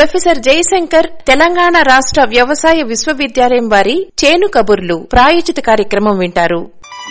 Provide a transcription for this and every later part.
Professor Jayashankar Telangana రాష్ట్ర వ్యవసాయ విశ్వవిద్యాలయం వారి చేను కబుర్లు ప్రాయోజిత కార్యక్రమం వింటారు.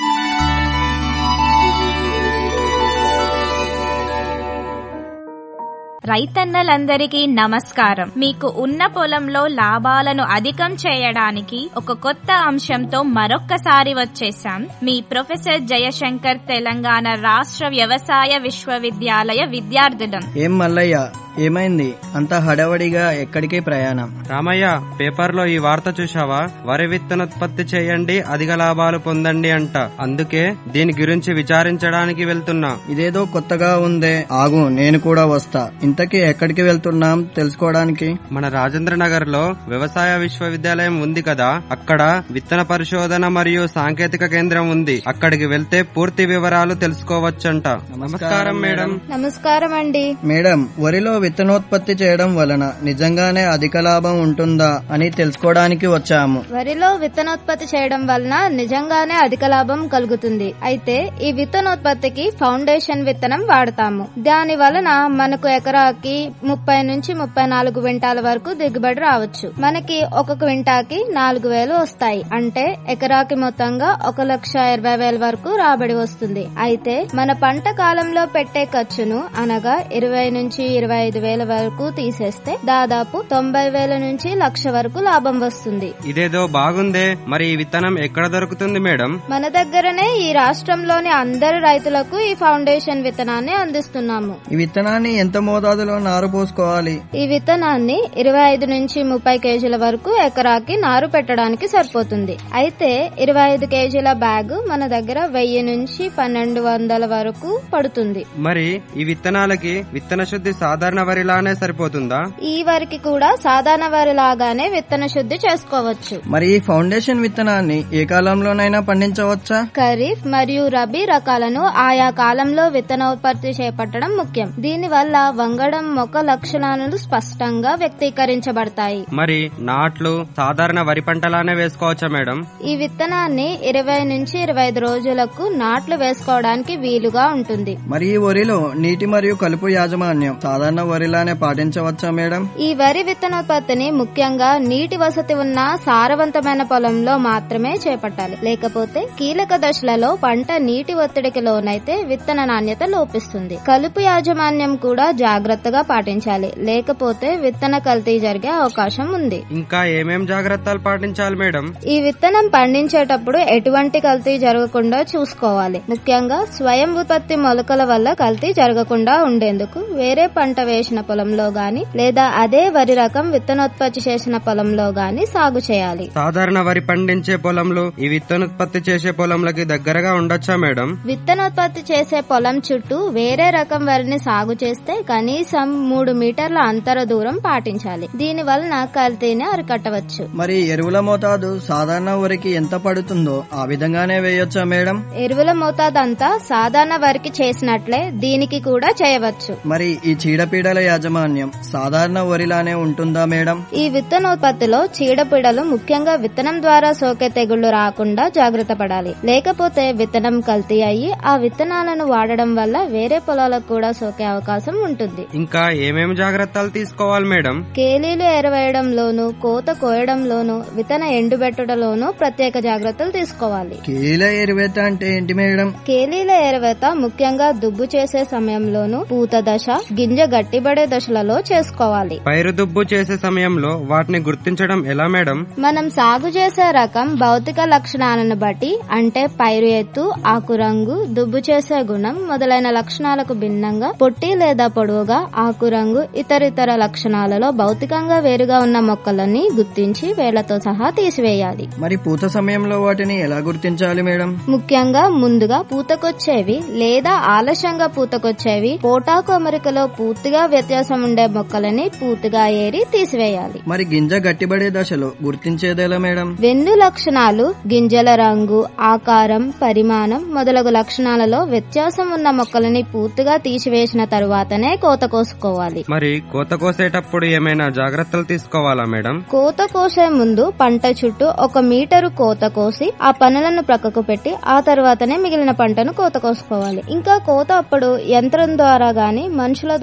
రైతన్నలందరికీ నమస్కారం. మీకు ఉన్న పొలంలో లాభాలను అధికం చేయడానికి ఒక కొత్త అంశంతో మరొక్కసారి వచ్చేసాం. మీ ప్రొఫెసర్ జయశంకర్ తెలంగాణ రాష్ట్ర వ్యవసాయ విశ్వవిద్యాలయ విద్యార్థులం. ఏం మల్లయ్య, ఏమైంది? అంత హడావడిగా ఎక్కడికి ప్రయాణం? రామయ్య, పేపర్లో ఈ వార్త చూశావా? వరి విత్తనోత్పత్తి చేయండి, అధిక లాభాలు పొందండి అంట. అందుకే దీని గురించి విచారించడానికి వెళ్తున్నా. ఇదేదో కొత్తగా ఉందే. ఆగు, నేను కూడా వస్తా. ఇంతకీ ఎక్కడికి వెళ్తున్నాం తెలుసుకోవడానికి? మన రాజేంద్ర నగర్ లో వ్యవసాయ విశ్వవిద్యాలయం ఉంది కదా, అక్కడ విత్తన పరిశోధన మరియు సాంకేతిక కేంద్రం ఉంది. అక్కడికి వెళ్తే పూర్తి వివరాలు తెలుసుకోవచ్చంట. నమస్కారం మేడం. నమస్కారం అండి. మేడం, వరిలో విత్తనోత్పత్తి చేయడం వలన నిజంగానే అధిక లాభం ఉంటుందా అని తెలుసుకోవడానికి వచ్చాము. వరిలో విత్తనోత్పత్తి చేయడం వలన నిజంగానే అధిక లాభం కలుగుతుంది. అయితే ఈ విత్తనోత్పత్తికి ఫౌండేషన్ విత్తనం వాడతాము. దాని వలన మనకు ఎకరాకి 30 నుంచి 34 క్వింటాల వరకు దిగుబడి రావచ్చు. మనకి ఒక క్వింటాకి 4,000 వస్తాయి. అంటే ఎకరాకి మొత్తంగా 1,20,000 వరకు రాబడి వస్తుంది. అయితే మన పంట కాలంలో పెట్టే ఖర్చును అనగా 20 నుంచి 25,000 వరకు తీసేస్తే దాదాపు 90,000 నుంచి 1,00,000 వరకు లాభం వస్తుంది. ఇదేదో బాగుందే. మరి ఈ విత్తనం ఎక్కడ దొరుకుతుంది మేడం? మన దగ్గరనే ఈ రాష్ట్రంలోని అందరు రైతులకు ఈ ఫౌండేషన్ విత్తనాన్ని అందిస్తున్నాము. ఈ విత్తనాన్ని ఎంత మోతాదులో నారు పోసుకోవాలి? ఈ విత్తనాన్ని 25 నుంచి 30 కేజీల వరకు ఎకరాకి నారు పెట్టడానికి సరిపోతుంది. అయితే 25 కేజీల బ్యాగ్ మన దగ్గర 1000 నుంచి 1200 వరకు పడుతుంది. మరి ఈ విత్తనాలకి విత్తన శుద్ధి సాధారణ వరిలానే సరిపోతుందా? ఈ వరికి కూడా సాధారణ వరి లాగానే విత్తన శుద్ధి చేసుకోవచ్చు. మరి ఈ ఫౌండేషన్ విత్తనాన్ని ఏ కాలంలోనైనా పండించవచ్చా? ఖరీఫ్ మరియు రబీ రకాలను ఆయా కాలంలో విత్తనోత్పత్తి చేపట్టడం ముఖ్యం. దీని వల్ల వంగడం మొక్క లక్షణాలు స్పష్టంగా వ్యక్తీకరించబడతాయి. మరి నాట్లు సాధారణ వరి పంటలానే వేసుకోవచ్చా మేడం? ఈ విత్తనాన్ని 20 నుంచి 25 రోజులకు నాట్లు వేసుకోవడానికి వీలుగా ఉంటుంది. మరి ఈ వరిలో నీటి మరియు కలుపు యాజమాన్యం సాధారణ వరిలానే పాటించవచ్చా మేడం? ఈ వరి విత్తనోత్పత్తిని ముఖ్యంగా నీటి వసతి ఉన్న సారవంతమైన పొలంలో మాత్రమే చేపట్టాలి. లేకపోతే కీలక దశలలో పంట నీటి ఒత్తిడికి లోనైతే విత్తన నాణ్యత లోపిస్తుంది. కలుపు యాజమాన్యం కూడా జాగ్రత్తగా పాటించాలి. లేకపోతే విత్తన కల్తీ జరిగే అవకాశం ఉంది. ఇంకా ఏమేం జాగ్రత్తలు పాటించాలి మేడం? ఈ విత్తనం పండించేటప్పుడు ఎటువంటి కల్తీ జరగకుండా చూసుకోవాలి. ముఖ్యంగా స్వయం ఉత్పత్తి మొలకల వల్ల కల్తీ జరగకుండా ఉండేందుకు వేరే పంట వేసిన పొలంలో గాని లేదా అదే వరి రకం విత్తనోత్పత్తి చేసిన పొలంలో గాని సాగు చేయాలి. సాధారణ వరి పండించే పొలంలో ఈ విత్తనోత్పత్తి చేసే పొలంలకి దగ్గరగా ఉండొచ్చా మేడం? విత్తనోత్పత్తి చేసే పొలం చుట్టూ వేరే రకం వరిని సాగు చేస్తే కనీసం 3 మీటర్ల అంతర దూరం పాటించాలి. దీని వలన కల్తీని అరికట్టవచ్చు. మరి ఎరువుల మోతాదు సాధారణ వరికి ఎంత పడుతుందో ఆ విధంగానే వేయొచ్చా మేడం? ఎరువుల మోతాదు అంతా సాధారణ వరికి చేసినట్లే దీనికి కూడా చేయవచ్చు. మరి ఈ చీడపీడల యాజమాన్యం సాధారణ వరిలానే ఉంటుందా మేడం? ఈ విత్తనోత్పత్తిలో చీడపీడలు ముఖ్యంగా విత్తనం ద్వారా సోకే తెగుళ్లు రాకుండా జాగ్రత్త పడాలి. లేకపోతే విత్తనం కల్తీ అయ్యి ఆ విత్తనాలను వాడడం వల్ల వేరే పొలాలకు కూడా సోకే అవకాశం ఉంటుంది. ఇంకా ఏమేమి జాగ్రత్తలు తీసుకోవాలి మేడం? కేలీలు ఎరవేయడంలోను కోత కోయడంలోను విత్తన ఎండుబెట్టడంలోను ప్రత్యేక జాగ్రత్తలు తీసుకోవాలి. కేలీల ఎరువేత అంటే ఏంటి మేడం? కేలీల ఎరవేత ముఖ్యంగా దుబ్బు చేసే సమయంలోను పూత దశ గింజ గట్టిబడే దశలలో చేసుకోవాలి. పైరు దుబ్బు చేసే సమయంలో వాటిని గుర్తించడం ఎలా మేడం? మనం సాగు చేసే రకం భౌతిక లక్షణాలను బట్టి అంటే పైరు ఎత్తు, ఆకు రంగు, దుబ్బు చేసే గుణం మొదలైన లక్షణాలకు భిన్నంగా పొట్టి లేదా పొడవుగా ఆకు రంగు ఇతరితర లక్షణాలలో భౌతికంగా వేరుగా ఉన్న మొక్కలని గుర్తించి వేళ్లతో సహా తీసివేయాలి. మరి పూత సమయంలో వాటిని ఎలా గుర్తించాలి మేడం? ముఖ్యంగా ముందుగా పూతకొచ్చేవి లేదా ఆలస్యంగా పూతకొచ్చేవి పోటాకు అమరికలో పూర్తిగా వ్యత్యాసం ఉండే మొక్కలని పూర్తిగా ఏరి తీసివేయాలి. మరి గింజ గట్టిబడే దశలో గుర్తించేదేలా మేడం? వెన్ను లక్షణాలు గింజల రంగు, ఆకారం, పరిమాణం మొదలగు లక్షణాలలో వ్యత్యాసం ఉన్న మొక్కలని పూర్తిగా తీసివేసిన తరువాతనే కోత కోసుకోవాలి. మరి కోత కోసేటప్పుడు ఏమైనా జాగ్రత్తలు తీసుకోవాలా మేడం? కోత కోసే ముందు పంట చుట్టూ 1 మీటరు కోత కోసి ఆ పనులను ప్రక్కకు పెట్టి ఆ తర్వాతనే మిగిలిన పంటను కోత కోసుకోవాలి. ఇంకా కోత అప్పుడు యంత్రం ద్వారా గాని మనుషుల ద్వారా గాని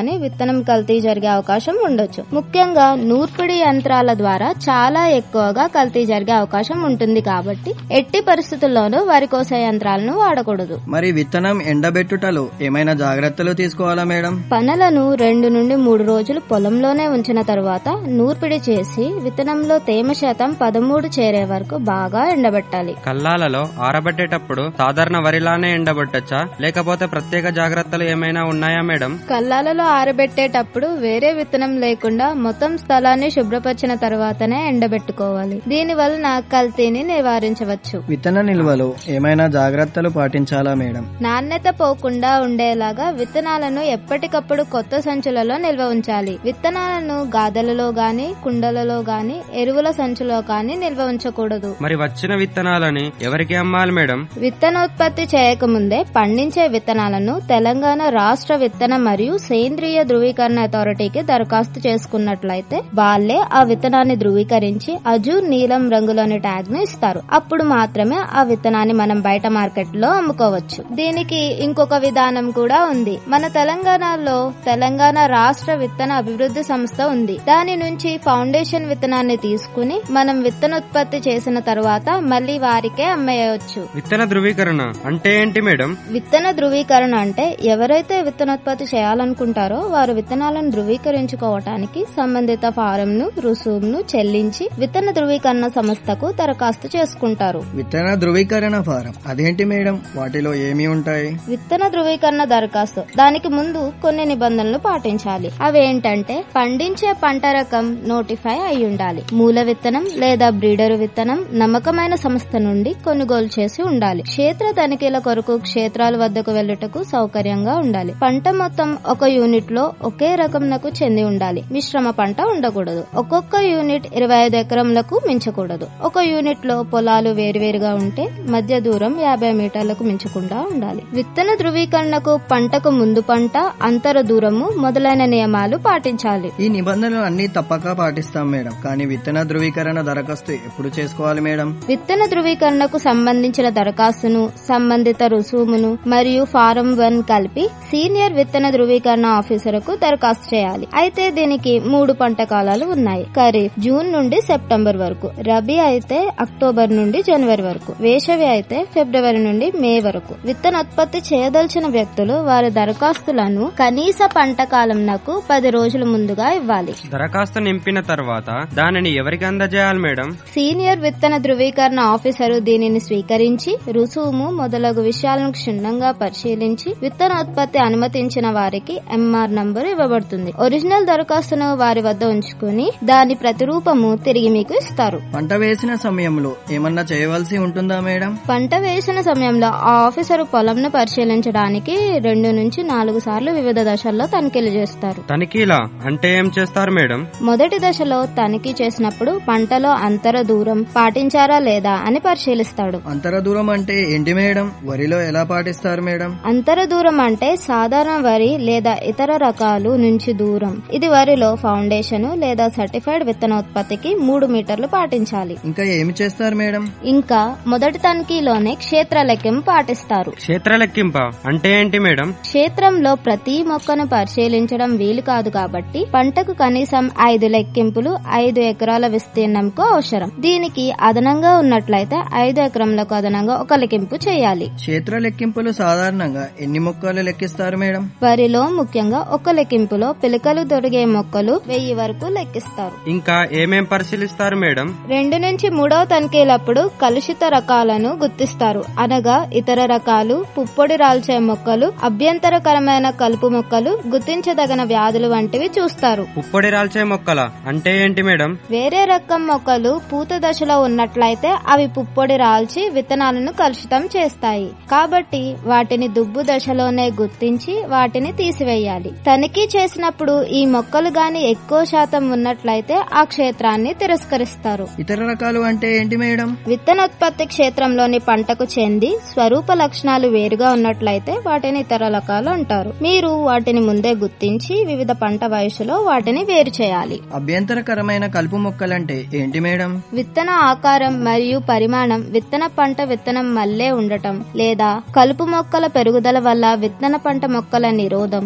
గాని విత్తనం కల్తీ జరిగే అవకాశం ఉండొచ్చు. ముఖ్యంగా నూర్పిడి యంత్రాల ద్వారా చాలా ఎక్కువగా కల్తీ జరిగే అవకాశం ఉంటుంది కాబట్టి ఎట్టి పరిస్థితుల్లోనూ వరి కోసే యంత్రాలను వాడకూడదు. మరి విత్తనం ఎండబెట్టుటలో ఏమైనా జాగ్రత్తలు తీసుకోవాలా మేడం? పనలను 2 నుండి 3 రోజులు పొలంలోనే ఉంచిన తరువాత నూర్పిడి చేసి విత్తనంలో తేమ శాతం 13 చేరే వరకు బాగా ఎండబెట్టాలి. కల్లాలలో ఆరబెట్టేటప్పుడు సాధారణ వరిలానే ఎండబెట్టచ్చా, లేకపోతే ప్రత్యేక జాగ్రత్తలు ఏమైనా ఉన్నాయా మేడం? కల్లాలలో ఆరబెట్టేటప్పుడు వేరే విత్తనం లేకుండా మొత్తం స్థలాన్ని శుభ్రపరిచిన తర్వాతనే ఎండబెట్టుకోవాలి. దీని వలన కల్తీని నివారించవచ్చు. విత్తన నిల్వలో ఏమైనా జాగ్రత్తలు పాటించాలా మేడం? నాణ్యత పోకుండా ఉండేలాగా విత్తనాలను ఎప్పటికప్పుడు కొత్త సంచులలో నిల్వ ఉంచాలి. విత్తనాలను గాదెలలో గాని కుండలలో గాని ఎరువుల సంచులో గాని నిల్వ ఉంచకూడదు. మరి వచ్చిన విత్తనాలని ఎవరికి అమ్మాలి మేడం? విత్తనోత్పత్తి చేయకముందే పండించే విత్తనాలను తెలంగాణ రాష్ట్ర విత్తన మరియు సేంద్రియ ధృవీకరణ అథారిటీకి దరఖాస్తు చేసుకున్నట్లయితే వాళ్ళే ఆ విత్తనాన్ని ధృవీకరించి అజూర్ నీలం రంగులోని ట్యాగ్ ను ఇస్తారు. అప్పుడు మాత్రమే ఆ విత్తనాన్ని మనం బయట మార్కెట్ లో అమ్ముకోవచ్చు. దీనికి ఇంకొక విధానం కూడా ఉంది. మన తెలంగాణలో తెలంగాణ రాష్ట్ర విత్తన అభివృద్ధి సంస్థ ఉంది. దాని నుంచి ఫౌండేషన్ విత్తనాన్ని తీసుకుని మనం విత్తనోత్పత్తి చేసిన తర్వాత మళ్లీ వారికే అమ్మేయవచ్చు. విత్తన ధృవీకరణ అంటే ఏంటి మేడం? విత్తన ధృవీకరణ అంటే ఎవరైతే విత్తనోత్పత్తి చేయాలనుకుంటారో వారు విత్తనాలను ధృవీకరించుకోవటానికి సంబంధిత ఫారం ను రుసుమును చెల్లించి విత్తన ధృవీకరణ సంస్థకు దరఖాస్తు చేసుకుంటారు. విత్తన ధృవీకరణ ఫారం అదేంటి మేడం? వాటిలో ఏమి ఉంటాయి? విత్తన ధృవీకరణ దరఖాస్తు దానికి ముందు కొన్ని నిబంధనలు పాటించాలి. అవేంటంటే పండించే పంట రకం నోటిఫై అయి ఉండాలి. మూల విత్తనం లేదా బ్రీడరు విత్తనం నమ్మకమైన సంస్థ నుండి కొనుగోలు చేసి ఉండాలి. క్షేత్ర తనిఖీల కొరకు క్షేత్రాల వద్దకు వెళ్లుటకు సౌకర్యంగా ఉండాలి. పంట మొత్తం ఒక యూనిట్ లో ఒకే రకంకు చెంది ఉండాలి. మిశ్రమ పంట ఉండకూడదు. ఒక్కొక్క యూనిట్ 25 ఎకరంలకు మించకూడదు. ఒక యూనిట్ లో పొలాలు వేరువేరుగా ఉంటే మధ్య దూరం 50 మీటర్లకు మించకుండా ఉండాలి. విత్తన ధృవీకరణకు పంటకు ముందు పంట, అంతర దూరము మొదలైన నియమాలు పాటించాలి. ఈ నిబంధనలు అన్ని తప్పక పాటిస్తాం మేడం. కానీ విత్తన ధృవీకరణ దరఖాస్తు ఎప్పుడు చేసుకోవాలి మేడం? విత్తన ధృవీకరణకు సంబంధించిన దరఖాస్తును, సంబంధిత రుసుమును మరియు ఫారం 1 కలిపి సీనియర్ విత్తన ధృవీకరణ ఆఫీసర్కు దరఖాస్తు చేయాలి. అయితే దీనికి 3 పంట కాలాలు ఉన్నాయి. ఖరీఫ్ జూన్ నుండి సెప్టెంబర్ వరకు, రబీ అయితే అక్టోబర్ నుండి జనవరి వరకు, వేసవి అయితే ఫిబ్రవరి నుండి మే వరకు. విత్తనోత్పత్తి చేయదలిచిన వ్యక్తులు వారి దరఖాస్తులను కనీస పంట కాలంనకు 10 రోజుల ముందుగా ఇవ్వాలి. దరఖాస్తు నింపిన తర్వాత దానిని ఎవరికి అందజేయాలి మేడం? సీనియర్ విత్తన ధృవీకరణ ఆఫీసరు దీనిని స్వీకరించి రుసుము మొదలగు విషయాలను క్షుణ్ణంగా పరిశీలించి విత్తనోత్పత్తి అనుమతించిన వారికి ఎంఆర్ నంబర్ ఇవ్వబడుతుంది. ఒరిజినల్ దరఖాస్తును వారి వద్ద ఉంచుకుని దాని ప్రతిరూపము తిరిగి మీకు ఇస్తారు. పంట వేసిన సమయంలో ఏమన్నా చేయవలసి ఉంటుందా మేడం? పంట వేసిన సమయంలో ఆ ఆఫీసరు పొలంను పరిశీలించడానికి 2 నుంచి 4 సార్లు వివిధ దశల్లో తనిఖీలు చేస్తారు. తనిఖీలా అంటే ఏం చేస్తారు మేడం? మొదటి దశలో తనిఖీ చేసినప్పుడు పంటలో అంతర దూరం పాటించారా లేదా అని పరిశీలిస్తాడు. అంతర దూరం అంటే ఏంటి మేడం? వరిలో ఎలా పాటిస్తారు మేడం? అంతర దూరం అంటే సాధారణ వరి లేదా ఇతర రకాలు నుంచి దూరం. ఇది వరిలో ఫౌండేషన్ లేదా సర్టిఫైడ్ విత్తనోత్పత్తికి 3 మీటర్లు పాటించాలి. ఇంకా ఏమి చేస్తారు మేడం? ఇంకా మొదటి తనిఖీలోనే క్షేత్ర లెక్కింపు పాటిస్తారు. క్షేత్ర లెక్కింప అంటే ఏంటి మేడం? క్షేత్రంలో ప్రతి మొక్కను పరిశీలించడం వీలు కాదు కాబట్టి పంటకు కనీసం 5 లెక్కింపులు 5 ఎకరాల విస్తీర్ణంకు అవసరం. దీనికి అదనంగా ఉన్నట్లయితే 5 ఎకరంలకు అదనంగా 1 లెక్కింపు చేయాలి. క్షేత్ర లెక్కింపులు సాధారణంగా ఎన్ని మొక్కలు లెక్కిస్తారు మేడం? వరిలో ముఖ్యంగా 1 లెక్కింపులో పిలకలు దొరికే మొక్కలు 1000 వరకు లెక్కిస్తారు. ఇంకా ఏమేం పరిశీలిస్తారు మేడం? 2 నుంచి 3వ తనిఖీలప్పుడు కలుషిత రకాలను గుర్తిస్తారు. అనగా ఇతర రకాలు, పుప్పొడి రాల్చే మొక్కలు, అభ్యంతరకరమైన కలుపు మొక్కలు, గుర్తించదగిన వ్యాధులు వంటివి చూస్తారు. పుప్పొడి రాల్చే మొక్కల అంటే ఏంటి మేడం? వేరే రకం మొక్కలు పూత దశలో ఉన్నట్లయితే అవి పుప్పొడి రాల్చి విత్తనాలను కలుషితం చేస్తాయి. కాబట్టి వాటిని దుబ్బు దశలోనే గుర్తించి వాటిని తీసివేయాలి. తనిఖీ చేసినప్పుడు ఈ మొక్కలు గాని ఎక్కువ శాతం ఉన్నట్లయితే ఆ క్షేత్రాన్ని తిరస్కరిస్తారు. ఇతర రకాలు అంటే ఏంటి మేడం? విత్తనోత్పత్తి క్షేత్రంలోని పంటకు చెంది స్వరూప లక్షణాలు వేరుగా ఉన్నట్లయితే వాటిని ఇతర రకాలు అంటారు. మీరు వాటిని ముందే గుర్తించి వివిధ పంట వయసులో వాటిని వేరు చేయాలి. అభ్యంతరకరమైన కలుపు మొక్కలంటే ఏంటి మేడం? విత్తన ఆకారం మరియు పరిమాణం విత్తన పంట విత్తనం మల్లే ఉండటం లేదా కలుపు మొక్కల పెరుగుదల వల్ల విత్తన పంట మొక్కల నిరోధం లేదా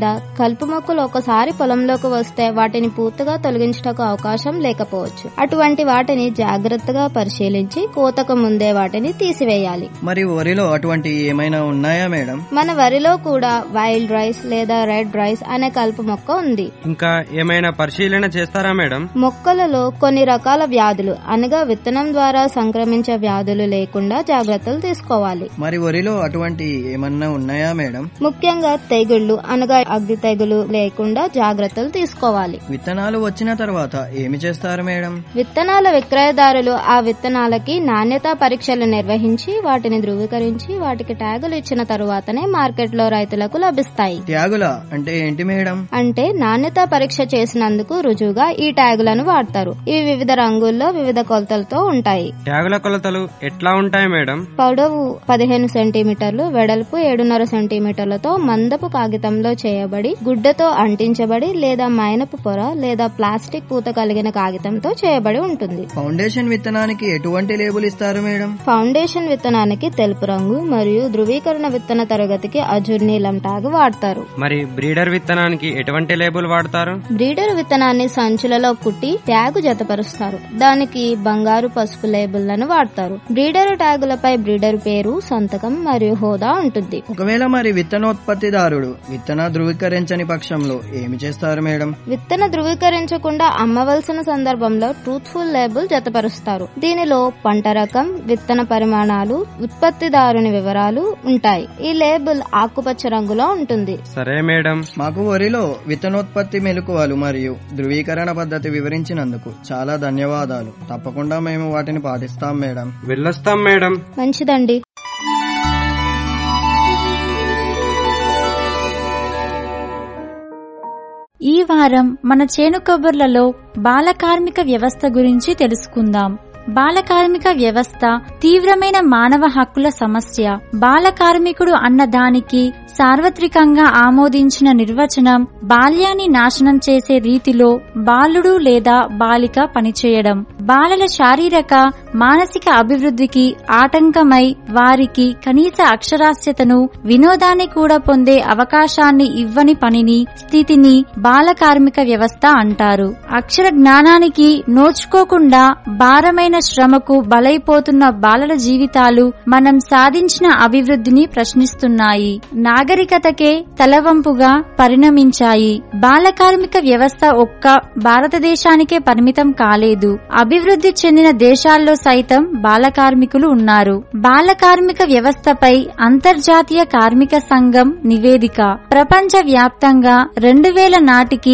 లేదా కలుపు మొక్కలు ఒకసారి పొలంలోకి వస్తే వాటిని పూర్తిగా తొలగించటకు అవకాశం లేకపోవచ్చు. అటువంటి వాటిని జాగ్రత్తగా పరిశీలించి కోతకు ముందే వాటిని తీసివేయాలి. మరి వరిలో అటువంటి ఏమైనా ఉన్నాయా మేడం? మన వరిలో కూడా వైల్డ్ రైస్ లేదా రెడ్ రైస్ అనే కలుపు మొక్క ఉంది. ఇంకా ఏమైనా పరిశీలన చేస్తారా మేడం? మొక్కలలో కొన్ని రకాల వ్యాధులు అనగా విత్తనం ద్వారా సంక్రమించే వ్యాధులు లేకుండా జాగ్రత్తలు తీసుకోవాలి. మరి వరిలో అటువంటి ఏమన్నా ఉన్నాయా మేడం? ముఖ్యంగా తెగుళ్లు అనగా అగ్గి తెగులు లేకుండా జాగ్రత్తలు తీసుకోవాలి. విత్తనాలు వచ్చిన తర్వాత ఏమి చేస్తారు మేడం? విత్తనాల విక్రయదారులు ఆ విత్తనాలకి నాణ్యతా పరీక్షలు నిర్వహించి వాటిని ధృవీకరించి వాటికి ట్యాగులు ఇచ్చిన తరువాతనే మార్కెట్ లో రైతులకు లభిస్తాయి. ట్యాగులా అంటే ఏంటి మేడం? అంటే నాణ్యతా పరీక్ష చేసినందుకు రుజువుగా ఈ ట్యాగులను వాడతారు. ఇవి వివిధ రంగుల్లో వివిధ కొలతలతో ఉంటాయి. ట్యాగుల కొలతలు ఎట్లా ఉంటాయి మేడం? పొడవు 15 సెంటీమీటర్లు, వెడల్పు 7.5 సెంటీమీటర్లతో మందపు కాగితంలో చేయబడి గుడ్డతో అంటించబడి లేదా మైనపు పొర లేదా ప్లాస్టిక్ పూత కలిగిన కాగితంతో చేయబడి ఉంటుంది. ఫౌండేషన్ విత్తనానికి ఎటువంటి లేబుల్ ఇస్తారు మేడం? ఫౌండేషన్ విత్తనానికి తెలుపు రంగు మరియు ధృవీకరణ విత్తన తరగతికి అజూర్ నీలం ట్యాగ్ వాడతారు. మరి బ్రీడర్ విత్తనానికి ఎటువంటి లేబుల్ వాడతారు? బ్రీడర్ విత్తనాన్ని సంచులలో కుట్టి ట్యాగు జతపరుస్తారు. దానికి బంగారు పసుపు లేబుల్లను వాడతారు. బ్రీడర్ ట్యాగులపై బ్రీడర్ పేరు, సంతకం మరియు హోదా ఉంటుంది. ఒకవేళ మరి విత్తనోత్పత్తిదారుడు విత్తన ధృవీకరించని పక్షంలో ఏమి చేస్తారు మేడం? విత్తన ధృవీకరించకుండా అమ్మవలసిన సందర్భంలో ట్రూత్ఫుల్ లేబుల్ జతపరుస్తారు. దీనిలో పంట రకం, విత్తన పరిమాణాలు, ఉత్పత్తిదారుని వివరాలు ఉంటాయి. ఈ లేబుల్ ఆకుపచ్చ రంగులో ఉంటుంది. సరే మేడం. మాకు వరిలో విత్తనోత్పత్తి మెలకువలు మరియు ధృవీకరణ పద్ధతి వివరించినందుకు చాలా ధన్యవాదాలు. తప్పకుండా మేము వాటిని పాటిస్తాం మేడం. వెళ్ళొస్తాం మేడం. మంచిదండి. ఈ వారం మన చేను కబుర్లలో బాల కార్మిక వ్యవస్థ గురించి తెలుసుకుందాం. బాల కార్మిక వ్యవస్థ తీవ్రమైన మానవ హక్కుల సమస్య. బాల కార్మికుడు అన్న దానికి సార్వత్రికంగా ఆమోదించిన నిర్వచనం బాల్యాన్ని నాశనం చేసే రీతిలో బాలుడు లేదా బాలిక పనిచేయడం, బాలల శారీరక మానసిక అభివృద్ధికి ఆటంకమై వారికి కనీస అక్షరాస్యతను, వినోదాన్ని కూడా పొందే అవకాశాన్ని ఇవ్వని పనిని, స్థితిని బాల కార్మిక వ్యవస్థ అంటారు. అక్షర జ్ఞానానికి నోచుకోకుండా భారమైన శ్రమకు బలైపోతున్న బాలల జీవితాలు మనం సాధించిన అభివృద్ధిని ప్రశ్నిస్తున్నాయి. నాగరికతకే తలవంపుగా పరిణమించాయి. బాల కార్మిక వ్యవస్థ ఒక్క భారతదేశానికే పరిమితం కాలేదు. అభివృద్ధి చెందిన దేశాల్లో సైతం బాల కార్మికులు ఉన్నారు. బాల కార్మిక వ్యవస్థపై అంతర్జాతీయ కార్మిక సంఘం నివేదిక ప్రపంచ వ్యాప్తంగా 2000 నాటికి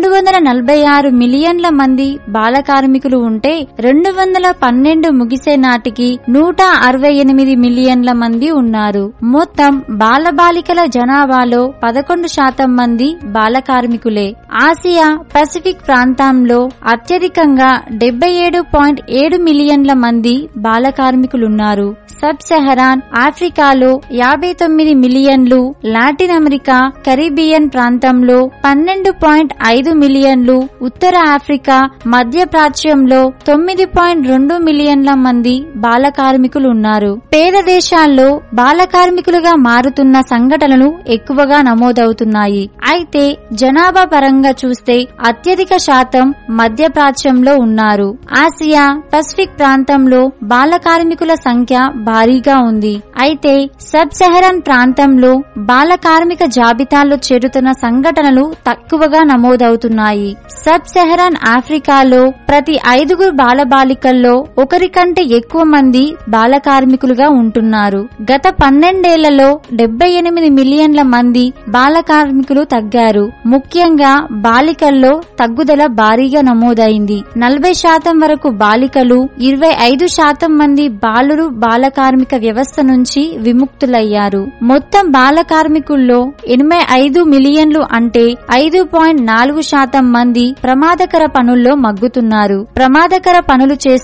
246 మిలియన్ల మంది బాల కార్మికులు ఉంటే 2012 ముగిసే నాటికి 168 మిలియన్ల మంది ఉన్నారు. మొత్తం బాలబాలికల జనాభాలో 11% మంది బాల కార్మికులే. ఆసియా పసిఫిక్ ప్రాంతంలో అత్యధికంగా 77.7 మిలియన్ల మంది బాల కార్మికులున్నారు. సబ్ సెహరాన్ ఆఫ్రికాలో 59 మిలియన్లు, లాటిన్ అమెరికా కరీబియన్ ప్రాంతంలో 12.5 మిలియన్లు, ఉత్తర ఆఫ్రికా మధ్య ప్రాచ్యంలో 9.2 మిలియన్ల మంది బాల కార్మికులున్నారు. పేద దేశాల్లో బాల కార్మికులుగా మారుతున్న సంఘటనలు ఎక్కువగా నమోదవుతున్నాయి. అయితే జనాభా పరంగా చూస్తే అత్యధిక శాతం మధ్య ప్రాచ్యంలో ఉన్నారు. ఆసియా పసిఫిక్ ప్రాంతంలో బాల కార్మికుల సంఖ్య భారీగా ఉంది. అయితే సబ్ సెహరాన్ ప్రాంతంలో బాల కార్మిక జాబితాలో చేరుతున్న సంఘటనలు తక్కువగా నమోదవుతున్నాయి. సబ్ సెహరాన్ ఆఫ్రికాలో ప్రతి 5 బాలబాలికల్లో ఒకరికంటే ఎక్కువ మంది బాల కార్మికులుగా ఉంటున్నారు. గత 12 ఏళ్లలో 78 మిలియన్ల మంది బాల కార్మికులు తగ్గారు. ముఖ్యంగా బాలికల్లో తగ్గుదల భారీగా నమోదైంది. 40% వరకు బాలికలు, 25% మంది బాలురు బాల కార్మిక వ్యవస్థ నుంచి విముక్తులయ్యారు. మొత్తం బాల కార్మికుల్లో 85 మిలియన్లు అంటే 5.4% మంది ప్రమాదకర పనుల్లో మగ్గుతున్నారు. ప్రమాదకర పనులు చేస్తున్న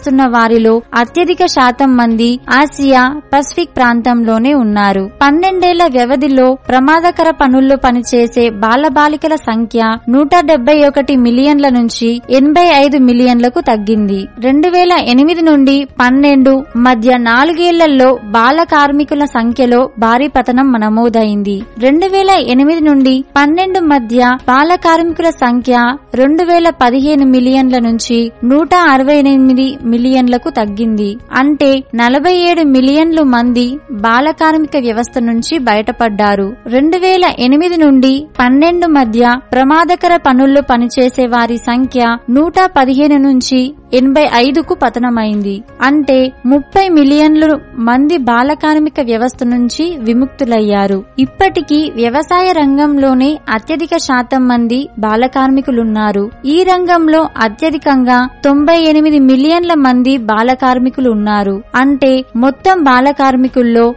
పనిచేస్తున్న వారిలో అత్యధిక శాతం మంది ఆసియా పసిఫిక్ ప్రాంతంలోనే ఉన్నారు. 12 ఏళ్ల వ్యవధిలో ప్రమాదకర పనుల్లో పనిచేసే బాలబాలికల సంఖ్య 171 మిలియన్ల నుంచి 85 మిలియన్లకు తగ్గింది. 2008 నుండి 12 మధ్య 4 ఏళ్లలో బాల కార్మికుల సంఖ్యలో భారీ పతనం నమోదైంది. 2008 నుండి 12 మధ్య బాల కార్మికుల సంఖ్య 2015 మిలియన్ల నుంచి 168 మిలియన్లకు తగ్గింది. అంటే 47 మిలియన్లు మంది బాల కార్మిక వ్యవస్థ నుంచి బయటపడ్డారు. 2008 నుండి 12 మధ్య ప్రమాదకర పనుల్లో పనిచేసే వారి సంఖ్య 115 నుంచి 85కు పతనమైంది. అంటే 30 మిలియన్లు మంది బాల కార్మిక వ్యవస్థ నుంచి విముక్తులయ్యారు. ఇప్పటికీ వ్యవసాయ రంగంలోనే అత్యధిక శాతం మంది బాల కార్మికులున్నారు. ఈ రంగంలో అత్యధికంగా 98 మిలియన్ల మంది బాల కార్మికులు ఉన్నారు. అంటే మొత్తం బాల కార్మికుల్లో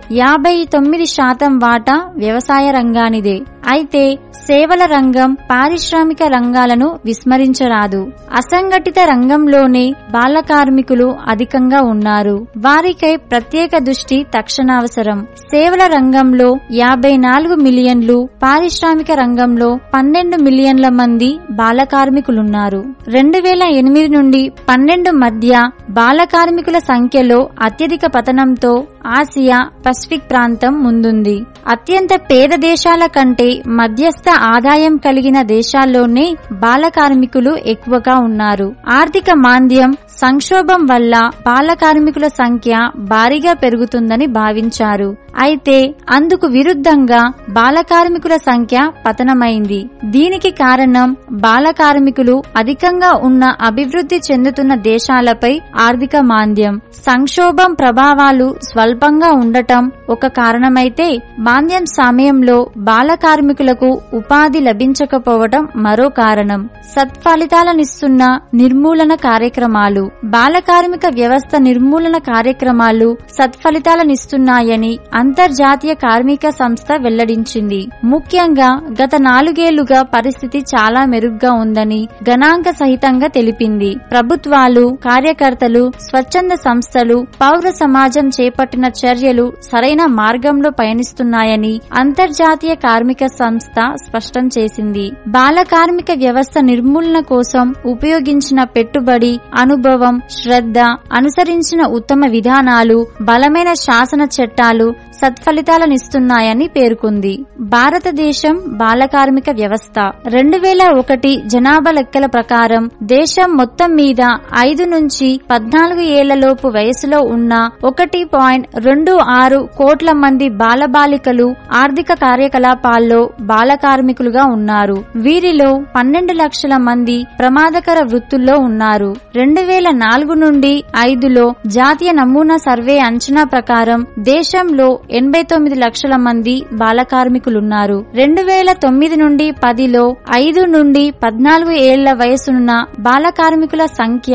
59% వాటా వ్యవసాయ రంగానిదే. అయితే సేవల రంగం, పారిశ్రామిక రంగాలను విస్మరించరాదు. అసంఘటిత రంగంలోనే బాల కార్మికులు అధికంగా ఉన్నారు. వారికై ప్రత్యేక దృష్టి తక్షణావసరం. సేవల రంగంలో 54 మిలియన్లు, పారిశ్రామిక రంగంలో 12 మిలియన్ల మంది బాల కార్మికులున్నారు. 2008 నుండి 12 మధ్య బాల కార్మికుల సంఖ్యలో అత్యధిక పతనంతో ఆసియా పసిఫిక్ ప్రాంతం ముందుంది. అత్యంత పేద దేశాల కంటే మధ్యస్థ ఆదాయం కలిగిన దేశాల్లోనే బాల కార్మికులు ఎక్కువగా ఉన్నారు. ఆర్థిక మాంద్యం, సంక్షోభం వల్ల బాల కార్మికుల సంఖ్య భారీగా పెరుగుతుందని భావించారు. అయితే అందుకు విరుద్ధంగా బాల కార్మికుల సంఖ్య పతనమైంది. దీనికి కారణం బాల కార్మికులు అధికంగా ఉన్న అభివృద్ధి చెందుతున్న దేశాలపై ఆర్థిక మాంద్యం, సంక్షోభం ప్రభావాలు స్వల్పంగా ఉండటం ఒక కారణమైతే, మాంద్యం సమయంలో బాల కార్మికులకు ఉపాధి లభించకపోవడం మరో కారణం. సత్ఫలితాలనిస్తున్న నిర్మూలన కార్యక్రమాలు. బాల కార్మిక వ్యవస్థ నిర్మూలన కార్యక్రమాలు సత్ఫలితాలనిస్తున్నాయని అంతర్జాతీయ కార్మిక సంస్థ వెల్లడించింది. ముఖ్యంగా గత 4 ఏళ్లుగా పరిస్థితి చాలా మెరుగ్గా ఉందని గణాంక సహితంగా తెలిపింది. ప్రభుత్వాలు, కార్యకర్తలు, స్వచ్ఛంద సంస్థలు, పౌర సమాజం చేపట్టిన చర్యలు సరైన మార్గంలో పయనిస్తున్నాయని అంతర్జాతీయ కార్మిక సంస్థ స్పష్టం చేసింది. బాల కార్మిక వ్యవస్థ నిర్మూలన కోసం ఉపయోగించిన పెట్టుబడి, అనుభవం, శ్రద్ధ, అనుసరించిన ఉత్తమ విధానాలు, బలమైన శాసన చట్టాలు సత్ఫలితాలనిస్తున్నాయని పేర్కొంది. భారతదేశం బాల కార్మిక వ్యవస్థ 2001 జనాభా లెక్కల ప్రకారం దేశం మొత్తం మీద 5 నుంచి 14 ఏళ్లలోపు వయసులో ఉన్న 1.26 కోట్ల మంది బాలబాలికలు ఆర్థిక కార్యకలాపాల్లో బాల కార్మికులుగా ఉన్నారు. వీరిలో 12 లక్షల మంది ప్రమాదకర వృత్తుల్లో ఉన్నారు. 2004 నుండి 5లో జాతీయ నమూనా సర్వే అంచనా ప్రకారం దేశంలో 89 లక్షల మంది బాల కార్మికులున్నారు. 2009 నుండి 10లో 5 నుండి 14 ఏళ్ల వయసున్న బాల కార్మికుల సంఖ్య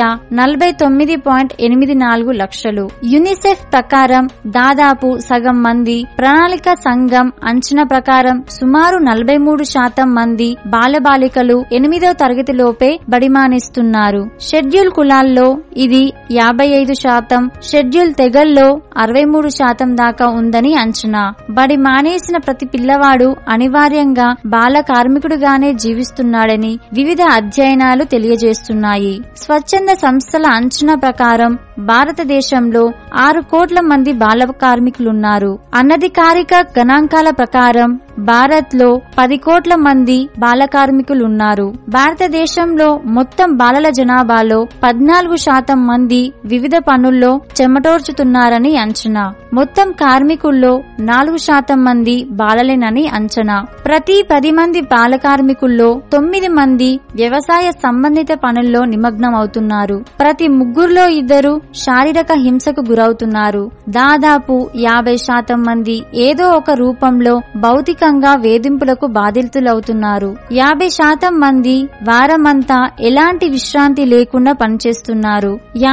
49.84 లక్షలు. యునిసెఫ్ ప్రకారం దాదాపు సగం మంది, ప్రణాళిక సంఘం అంచనా ప్రకారం సుమారు 43% మంది బాలబాలికలు 8వ తరగతిలోపే బడిమానేస్తున్నారు. షెడ్యూల్ కులాల్లో ఇది 55%, షెడ్యూల్ తెగల్లో 63% దాకా ఉందని అంచనా. బడి మానేసిన ప్రతి పిల్లవాడు అనివార్యంగా బాల కార్మికుడుగానే జీవిస్తున్నాడని వివిధ అధ్యయనాలు తెలియజేస్తున్నాయి. స్వచ్ఛంద సంస్థల అంచనా ప్రకారం భారతదేశంలో 6 కోట్ల మంది బాల కార్మికులున్నారు. అనధికారిక గణాంకాల ప్రకారం భారత్లో 10 కోట్ల మంది బాల కార్మికులున్నారు. భారతదేశంలో మొత్తం బాలల జనాభాలో 14% మంది వివిధ పనుల్లో చెమటోర్చుతున్నారని అంచనా. మొత్తం కార్మికుల్లో 4% మంది బాలలేనని అంచనా. ప్రతి 10 మంది బాల కార్మికుల్లో 9 మంది వ్యవసాయ సంబంధిత పనుల్లో నిమగ్నమవుతున్నారు. ప్రతి 3లో 2 శారీరక హింసకు గురవుతున్నారు. దాదాపు 50% మంది ఏదో ఒక రూపంలో భౌతిక ఆర్థికంగా వేధింపులకు బాధితులవుతున్నారు. 50% మంది వారమంతా ఎలాంటి విశ్రాంతి లేకుండా పనిచేస్తున్నారు.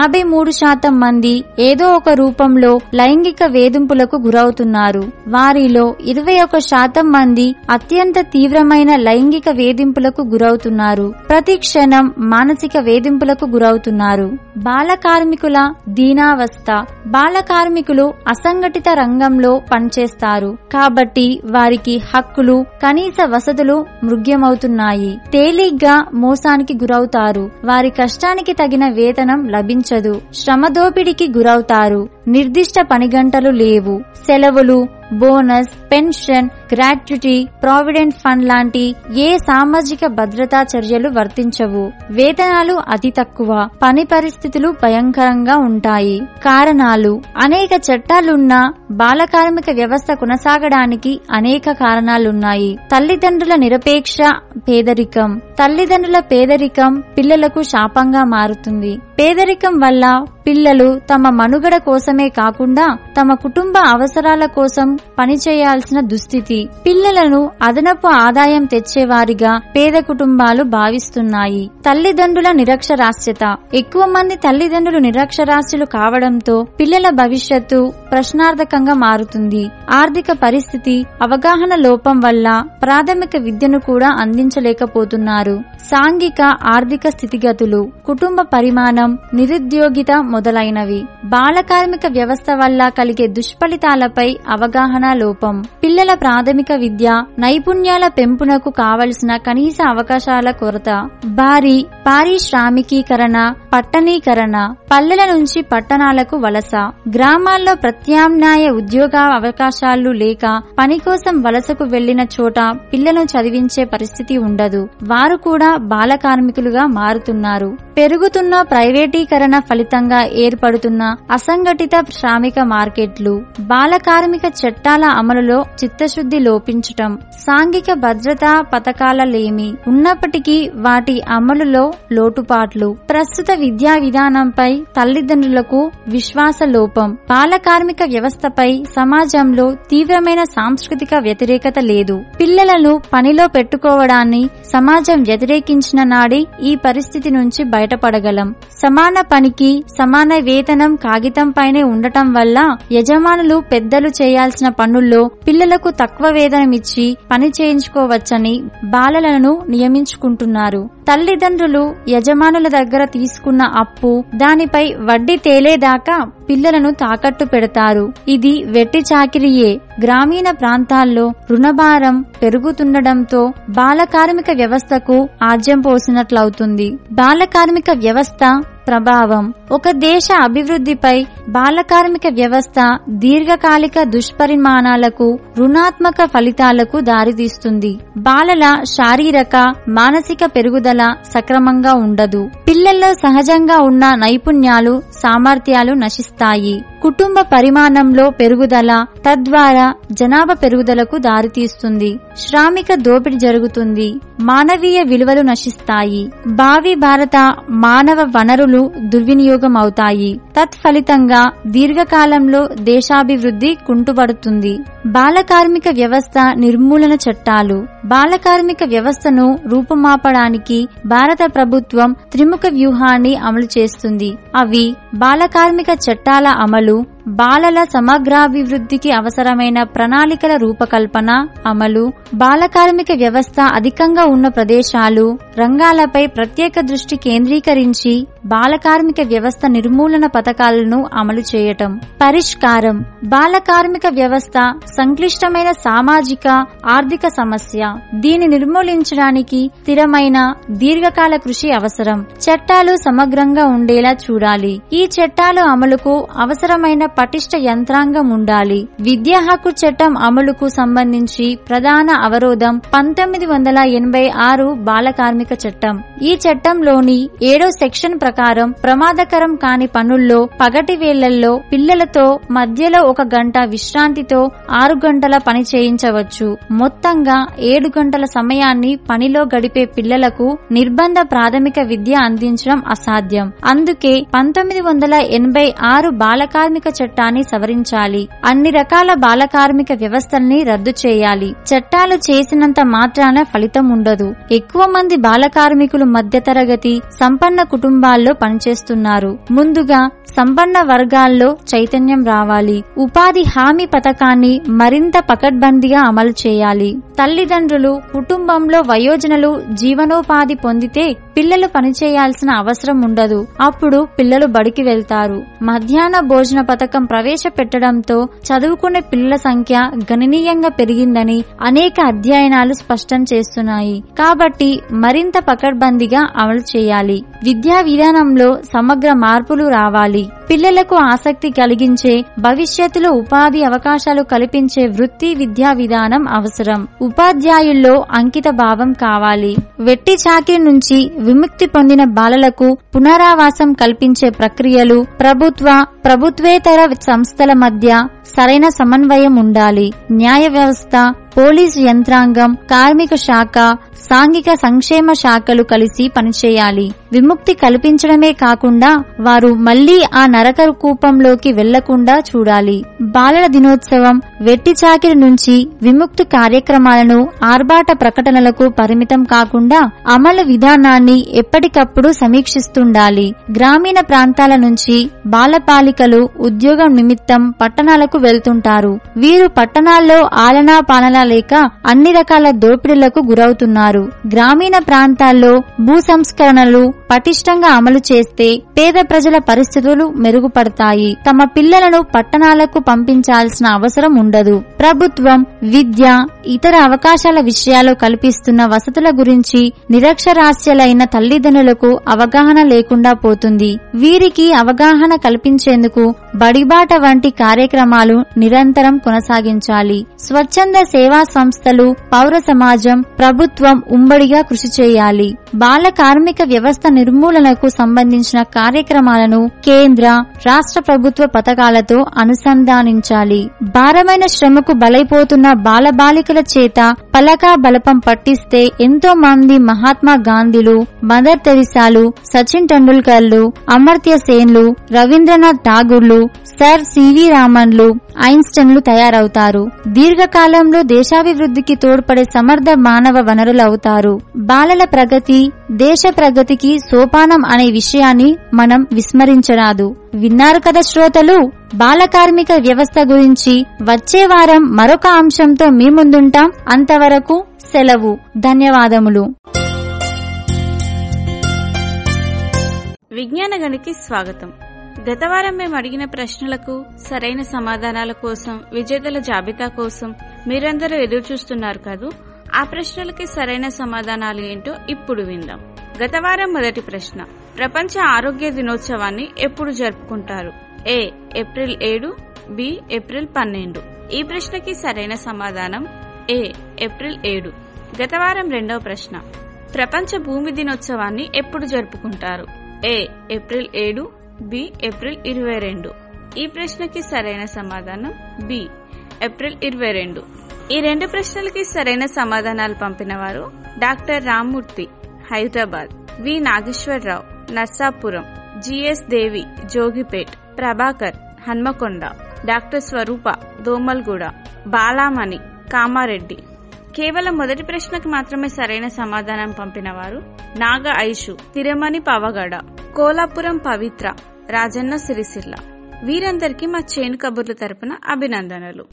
53% మంది ఏదో ఒక రూపంలో లైంగిక వేధింపులకు గురవుతున్నారు. వారిలో 21% మంది అత్యంత తీవ్రమైన లైంగిక వేధింపులకు గురవుతున్నారు. ప్రతి క్షణం మానసిక వేధింపులకు గురవుతున్నారు. బాల కార్మికుల దీనావస్థ. బాల కార్మికులు అసంఘటిత రంగంలో పనిచేస్తారు కాబట్టి వారికి హక్కులు, కనీస వసతులు మృగ్యమవుతున్నాయి. తేలిగ్గా మోసానికి గురవుతారు. వారి కష్టానికి తగిన వేతనం లభించదు. శ్రమదోపిడికి గురవుతారు. నిర్దిష్ట పని గంటలు లేవు. సెలవులు, bonus, pension, gratuity, provident fund లాంటి ఏ సామాజిక భద్రతా చర్యలు వర్తించవు. వేతనాలు అతి తక్కువ. పని పరిస్థితులు భయంకరంగా ఉంటాయి. కారణాలు. అనేక చట్టాలున్నా బాల కార్మిక వ్యవస్థ కొనసాగడానికి అనేక కారణాలున్నాయి. తల్లిదండ్రుల నిరపేక్ష పేదరికం. తల్లిదండ్రుల పేదరికం పిల్లలకు శాపంగా మారుతుంది. పేదరికం వల్ల పిల్లలు తమ మనుగడ కోసమే కాకుండా తమ కుటుంబ అవసరాల కోసం పనిచేయాల్సిన దుస్థితి. పిల్లలను అదనపు ఆదాయం తెచ్చేవారిగా పేద కుటుంబాలు భావిస్తున్నాయి. తల్లిదండ్రుల నిరక్షరాస్యత. ఎక్కువ మంది తల్లిదండ్రులు నిరక్షరాస్యులు కావడంతో పిల్లల భవిష్యత్తు ప్రశ్నార్థకంగా మారుతుంది. ఆర్థిక పరిస్థితి, అవగాహన లోపం వల్ల ప్రాథమిక విద్యను కూడా అందించలేకపోతున్నారు. సాంఘిక ఆర్థిక స్థితిగతులు, కుటుంబ పరిమాణం, నిరుద్యోగిత మొదలైనవి. బాల కార్మిక వ్యవస్థ వల్ల కలిగే దుష్ఫలితాలపై అవగాహన లోపం. పిల్లల ప్రాథమిక విద్య, నైపుణ్యాల పెంపునకు కావలసిన కనీస అవకాశాల కొరత. భారీ పారిశ్రామికీకరణ, పట్టణీకరణ. పల్లెల నుంచి పట్టణాలకు వలస. గ్రామాల్లో ప్రత్యామ్నాయ ఉద్యోగ అవకాశాలు లేక పని కోసం వలసకు వెళ్లిన చోట పిల్లలను చదివించే పరిస్థితి ఉండదు. వారు కూడా బాల కార్మికులుగా మారుతున్నారు. పెరుగుతున్న ప్రైవేటీకరణ ఫలితంగా ఏర్పడుతున్న అసంఘటిత శ్రామిక మార్కెట్లు. బాల కార్మిక చట్టాల అమలులో చిత్తశుద్ధి లోపించటం. సాంఘిక భద్రతా పథకాల లేమి ఉన్నప్పటికీ వాటి అమలులో లోటుపాట్లు. ప్రస్తుత విద్యా విధానంపై తల్లిదండ్రులకు విశ్వాస లోపం. బాల కార్మిక వ్యవస్థపై సమాజంలో తీవ్రమైన సాంస్కృతిక వ్యతిరేకత లేదు. పిల్లలను పనిలో పెట్టుకోవడాన్ని సమాజం వ్యతిరేకించిన నాడే ఈ పరిస్థితి నుంచి బయటపడగలం. సమాన పనికి సమాన వేతనం కాగితంపైనే ఉండటం వల్ల యజమానులు పెద్దలు చేయాల్సిన పనుల్లో పిల్లలకు తక్కువ వేతనమిచ్చి పని చేయించుకోవచ్చని బాలలను నియమించుకుంటున్నారు. తల్లిదండ్రులు యజమానుల దగ్గర తీసుకున్న అప్పు, దానిపై వడ్డీ తేలేదాకా పిల్లలను తాకట్టు పెడతారు. ఇది వెట్టి చాకిరియే. గ్రామీణ ప్రాంతాల్లో రుణభారం పెరుగుతుండటంతో బాల కార్మిక వ్యవస్థకు ఆజ్యం పోసినట్లవుతుంది. బాల కార్మిక వ్యవస్థ ప్రభావం. ఒక దేశ అభివృద్ధిపై బాల కార్మిక వ్యవస్థ దీర్ఘకాలిక దుష్పరిమాణాలకు, రుణాత్మక ఫలితాలకు దారితీస్తుంది. బాలల శారీరక, మానసిక పెరుగుదల సక్రమంగా ఉండదు. పిల్లల్లో సహజంగా ఉన్న నైపుణ్యాలు, సామర్థ్యాలు నశిస్తాయి. కుటుంబ పరిమాణంలో పెరుగుదల, తద్వారా జనాభా పెరుగుదలకు దారితీస్తుంది. శ్రామిక దోపిడీ జరుగుతుంది. మానవీయ విలువలు నశిస్తాయి. భావి భారత మానవ వనరులు దుర్వినియోగం అవుతాయి. తత్ఫలితంగా దీర్ఘకాలంలో దేశాభివృద్ధి కుంటుపడుతుంది. బాల కార్మిక వ్యవస్థ నిర్మూలన చట్టాలు. బాల కార్మిక వ్యవస్థను రూపుమాపడానికి భారత ప్రభుత్వం త్రిముఖ వ్యూహాన్ని అమలు చేస్తుంది. అవి బాల కార్మిక చట్టాల అమలు, బాలల సమగ్రాభివృద్ధికి అవసరమైన ప్రణాళికల రూపకల్పన, అమలు, బాల కార్మిక వ్యవస్థ అధికంగా ఉన్న ప్రదేశాలు, రంగాలపై ప్రత్యేక దృష్టి కేంద్రీకరించి బాల కార్మిక వ్యవస్థ నిర్మూలన పథకాలను అమలు చేయటం. పరిష్కారం. బాల కార్మిక వ్యవస్థ సంక్లిష్టమైన సామాజిక, ఆర్థిక సమస్య. దీన్ని నిర్మూలించడానికి స్థిరమైన దీర్ఘకాల కృషి అవసరం. చట్టాలు సమగ్రంగా ఉండేలా చూడాలి. ఈ చట్టాల అమలుకు అవసరమైన పటిష్ట యంత్రాంగం ఉండాలి. విద్యా హక్కు చట్టం అమలుకు సంబంధించి ప్రధాన అవరోధం 1986 బాల కార్మిక చట్టం. ఈ చట్టంలోని 7వ సెక్షన్ ప్రకారం ప్రమాదకరం కాని పనుల్లో పగటి వేళ్లలో పిల్లలతో మధ్యలో 1 గంట విశ్రాంతితో 6 గంటల పని చేయించవచ్చు. మొత్తంగా 7 గంటల సమయాన్ని పనిలో గడిపే పిల్లలకు నిర్బంధ ప్రాథమిక విద్య అందించడం అసాధ్యం. అందుకే 1986 బాల కార్మిక చట్టాన్ని సవరించాలి. అన్ని రకాల బాల కార్మిక వ్యవస్థల్ని రద్దు చేయాలి. చట్టాలు చేసినంత మాత్రాన ఫలితం ఉండదు. ఎక్కువ మంది బాల కార్మికులు మధ్యతరగతి, సంపన్న కుటుంబాల్లో పనిచేస్తున్నారు. ముందుగా సంపన్న వర్గాల్లో చైతన్యం రావాలి. ఉపాధి హామీ పథకాన్ని మరింత పకడ్బందీగా అమలు చేయాలి. తల్లిదండ్రులు, కుటుంబంలో వయోజనులు జీవనోపాధి పొందితే పిల్లలు పనిచేయాల్సిన అవసరం ఉండదు. అప్పుడు పిల్లలు బడికి వెళ్తారు. మధ్యాహ్న భోజన పథకం ప్రవేశపెట్టడంతో చదువుకునే పిల్లల సంఖ్య గణనీయంగా పెరిగిందని అనేక అధ్యయనాలు స్పష్టం చేస్తున్నాయి. కాబట్టి మరింత పకడ్బందీగా అమలు చేయాలి. విద్యా విధానంలో సమగ్ర మార్పులు రావాలి. పిల్లలకు ఆసక్తి కలిగించే, భవిష్యత్తులో ఉపాధి అవకాశాలు కల్పించే వృత్తి విద్యా విధానం అవసరం. ఉపాధ్యాయుల్లో అంకిత భావం కావాలి. వెట్టి చాకిరి నుంచి విముక్తి పొందిన బాలలకు పునరావాసం కల్పించే ప్రక్రియలు ప్రభుత్వేతర సంస్థల మధ్య సరైన సమన్వయం ఉండాలి. న్యాయ వ్యవస్థ, పోలీసు యంత్రాంగం, కార్మిక శాఖ, సాంఘిక సంక్షేమ శాఖలు కలిసి పనిచేయాలి. విముక్తి కల్పించడమే కాకుండా వారు మళ్లీ ఆ నరక కూపంలోకి వెళ్లకుండా చూడాలి. బాలల దినోత్సవం వెట్టి చాకిరి నుంచి విముక్తి కార్యక్రమాలను ఆర్భాట ప్రకటనలకు పరిమితం కాకుండా అమలు విధానాన్ని ఎప్పటికప్పుడు సమీక్షిస్తుండాలి. గ్రామీణ ప్రాంతాల నుంచి బాలబాలికలు ఉద్యోగం నిమిత్తం పట్టణాలకు వెళ్తుంటారు. వీరు పట్టణాల్లో ఆలనా పాలన లేక అన్ని రకాల దోపిడీలకు గురవుతున్నారు. గ్రామీణ ప్రాంతాల్లో భూ సంస్కరణలు పటిష్టంగా అమలు చేస్తే పేద ప్రజల పరిస్థితులు మెరుగుపడతాయి. తమ పిల్లలను పట్టణాలకు పంపించాల్సిన అవసరం ఉండదు. ప్రభుత్వం విద్య, ఇతర అవకాశాల విషయాల్లో కల్పిస్తున్న వసతుల గురించి నిరక్షరాస్యులైన తల్లిదండ్రులకు అవగాహన లేకుండా పోతుంది. వీరికి అవగాహన కల్పించేందుకు బడిబాట వంటి కార్యక్రమాలు నిరంతరం కొనసాగించాలి. స్వచ్ఛంద సేవా సంస్థలు, పౌర సమాజం, ప్రభుత్వం ఉమ్మడిగా కృషి చేయాలి. బాల కార్మిక వ్యవస్థ నిర్మూలనకు సంబంధించిన కార్యక్రమాలను కేంద్ర, రాష్ట్ర ప్రభుత్వ పథకాలతో అనుసంధానించాలి. భారమైన శ్రమకు బలైపోతున్న బాలబాలికల చేత పలకా బలపం పట్టిస్తే ఎంతో మంది మహాత్మా గాంధీలు, మదర్ తెరిసాలు, సచిన్ టెండూల్కర్లు, అమర్త్య సేన్లు, రవీంద్రనాథ్ ఠాగూర్లు, సర్ సివి రామన్లు, ఐన్స్టైన్లు తయారవుతారు. దీర్ఘకాలంలో దేశాభివృద్ధికి తోడ్పడే సమర్థ మానవ వనరులు అవుతారు. బాలల ప్రగతి దేశ ప్రగతికి సోపానం అనే విషయాన్ని మనం విస్మరించరాదు. విన్నారు కదా శ్రోతలు, బాల కార్మిక వ్యవస్థ గురించి వచ్చే వారం మరొక అంశంతో మీ ముందుంటాం. అంతవరకు సెలవు. ధన్యవాదములు. విజ్ఞాన గణికి స్వాగతం. గత వారం మేము అడిగిన ప్రశ్నలకు సరైన సమాధానాల కోసం, విజేతల జాబితా కోసం మీరందరూ ఎదురు చూస్తున్నారు కదూ. ఆ ప్రశ్నలకి సరైన సమాధానాలు ఏంటో ఇప్పుడు విందాం. గత వారం మొదటి ప్రశ్న: ప్రపంచ ఆరోగ్య దినోత్సవాన్ని ఎప్పుడు జరుపుకుంటారు? ఏ. April 7, B. ఏప్రిల్ 12. ఈ ప్రశ్నకి సరైన సమాధానం ఏ. ఏప్రిల్ 7. గత వారం రెండవ ప్రశ్న: ప్రపంచ భూమి దినోత్సవాన్ని ఎప్పుడు జరుపుకుంటారు? ఏ. April 7, B. ఏప్రిల్ 22. ఈ ప్రశ్నకి సరైన సమాధానం బి. ఏప్రిల్ 22. ఈ రెండు ప్రశ్నలకి సరైన సమాధానాలు పంపిన వారు doctor Rammurthy Hyderabad, V. Nageswara Rao Narsapuram, GS Devi Jogipet, Prabhakar Hanamkonda, doctor Swarupa Domalguda, Balamani Kamareddy. కేవలం మొదటి ప్రశ్నకు మాత్రమే సరైన సమాధానం పంపిన వారు నాగ ఐషు తిరుమని పవగడ, కోలాపురం పవిత్ర, రాజన్న సిరిసిల్ల. వీరందరికీ మా చేను కబుర్ల తరపున అభినందనలు.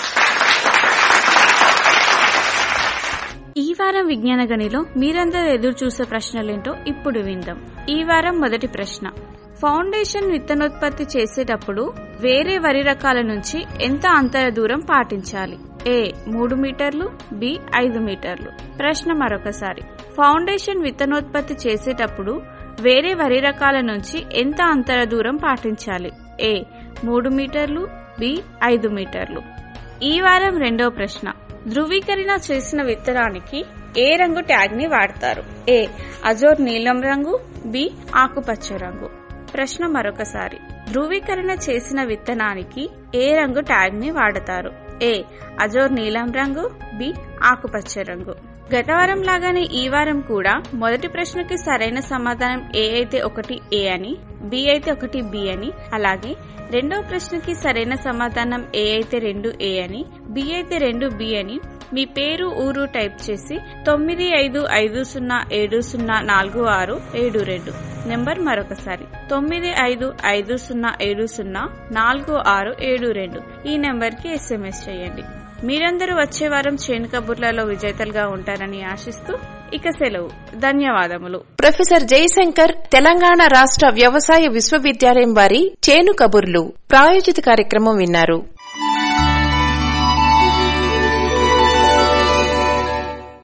ఈ వారం విజ్ఞాన గణిలో మీరందరూ ఎదురు చూసే ప్రశ్నలేంటో ఇప్పుడు విందాం. ఈ వారం మొదటి ప్రశ్న: ఫౌండేషన్ విత్తనోత్పత్తి చేసేటప్పుడు వేరే వరి రకాల నుంచి ఎంత అంతర దూరం పాటించాలి? ఏ. 3 మీటర్లు, బి. 5 మీటర్లు. ప్రశ్న మరొకసారి: ఫౌండేషన్ విత్తనోత్పత్తి చేసేటప్పుడు వేరే వరి రకాల నుంచి ఎంత అంతర దూరం పాటించాలి? ఏ. 3 మీటర్లు, బి. 5 మీటర్లు. ఈ వారం రెండవ ప్రశ్న: ధృవీకరణ చేసిన విత్తనానికి ఏ రంగు ట్యాగ్ ని వాడతారు? ఏ. అజోర్ నీలం రంగు, బి. ఆకుపచ్చ రంగు. ప్రశ్న మరొకసారి: ధృవీకరణ చేసిన విత్తనానికి ఏ రంగు ట్యాగ్ ని వాడతారు? ఏ. అజోర్ నీలం రంగు, బి. ఆకుపచ్చ రంగు. గత వారం లాగానే ఈ వారం కూడా మొదటి ప్రశ్నకి సరైన సమాధానం ఏ అయితే ఒకటి ఏ అని, బి అయితే ఒకటి బి అని, అలాగే రెండవ ప్రశ్నకి సరైన సమాధానం ఏ అయితే 2 ఏ అని, బి అయితే 2 బి అని మీ పేరు ఊరు టైప్ చేసి 9550704672 నెంబర్ మరొకసారి 9550704672 ఈ నెంబర్ కి SMS చేయండి. మీరందరూ వచ్చే వారం చేను కబుర్లలో విజేతలుగా ఉంటారని ఆశిస్తూ ఇక సెలవు. ధన్యవాదములు. ప్రొఫెసర్ జయశంకర్ తెలంగాణ రాష్ట్ర వ్యవసాయ విశ్వవిద్యాలయం వారి చేను కబుర్లు ప్రాయోజిత కార్యక్రమం విన్నారు.